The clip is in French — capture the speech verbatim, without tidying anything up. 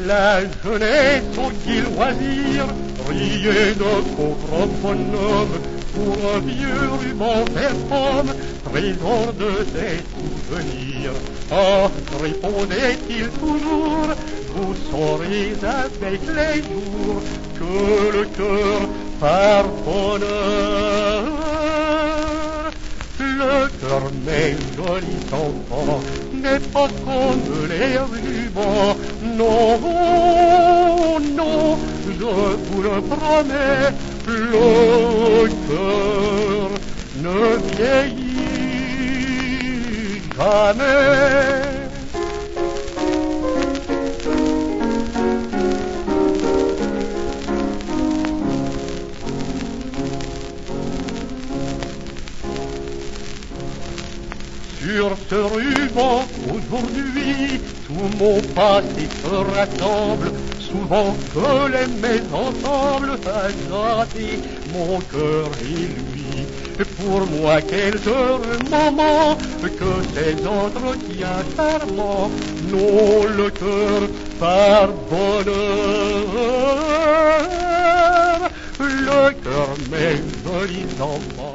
La jeunesse au qu'il loisir, riait de pauvre bonhomme, pour un vieux ruban faire homme, trésor de ses souvenirs. Ah, répondait-il toujours, vous saurez avec les jours que le cœur par bonheur. Le cœur, mes jolis enfants, n'est pas comme les rubans. Non, non, je vous le promets, le cœur ne vieillit jamais. Sur ce ruban, aujourd'hui, tout mon passé se rassemble. Souvent que les mets ensemble, agiter mon cœur et lui. Pour moi, quel heureux moment que ces entretiens charmants. Non, le cœur par bonheur. Le cœur, mes jolis enfants.